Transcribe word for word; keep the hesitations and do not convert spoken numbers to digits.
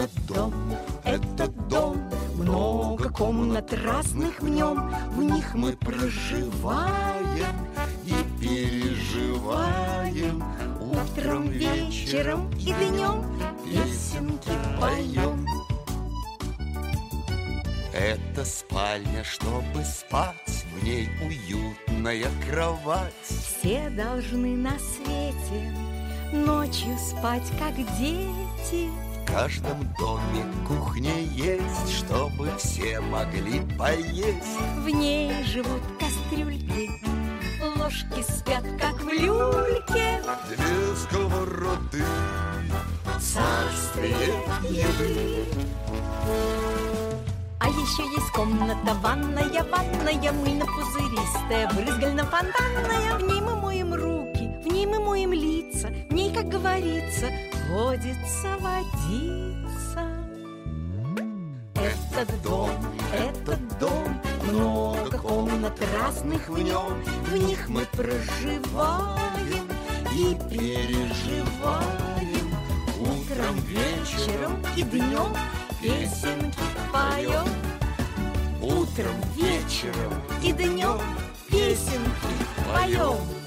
Этот дом, этот дом, много комнат разных в нем. В них мы проживаем и переживаем. Утром, вечером и днем песенки поем. Это спальня, чтобы спать, в ней уютная кровать. Все должны на свете ночью спать, как дети. В каждом доме кухня есть, чтобы все могли поесть. В ней живут кастрюльки, ложки спят, как в люльке. Две сковороды, царствие еды. А еще есть комната, ванная, ванная, мыльно-пузыристая, брызгально-фонтанная. В ней мы моем руки, в ней мы моем лица, в ней, как говорится, водится водица. Этот дом, этот дом, много комнат разных в нем. В них мы проживаем и переживаем. Утром, вечером и днем песенки поем. Утром, вечером и днем песенки поем.